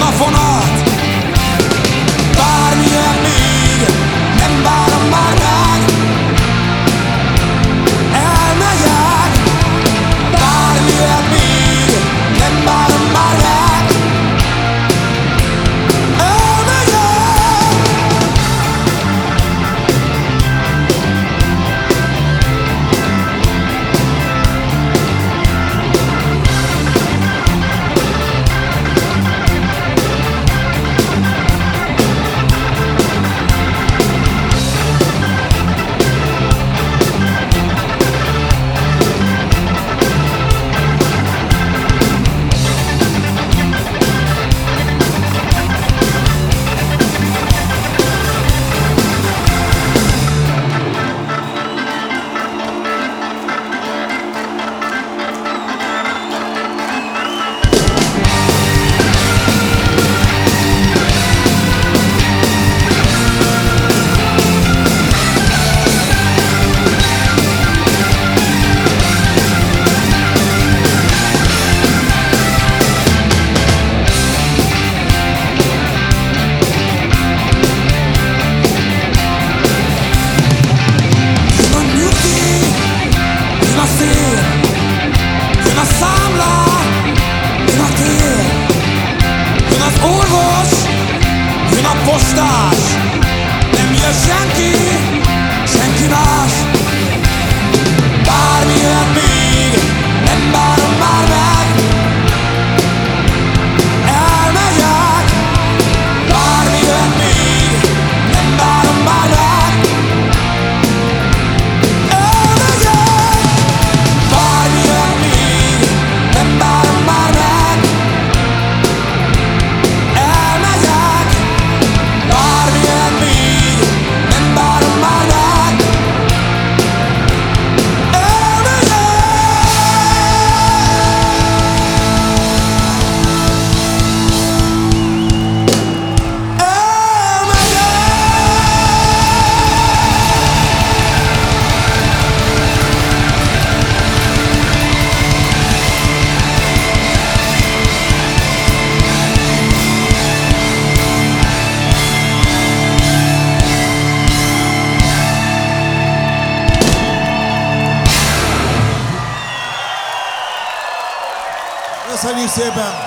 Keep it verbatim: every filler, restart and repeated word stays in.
a fonat. Bármilyen még, nem várom már meg. Elmegyek. Bármilyen még, nem várom már meg. Elmegyek. Jön a számla, jön a tér, jön az orvos, jön a postás. Nem jön senki, senki más. Bármilyen még, nem várom már meg. Elmegyek. Bármilyen még, nem várom már meg. Köszönjük szépen!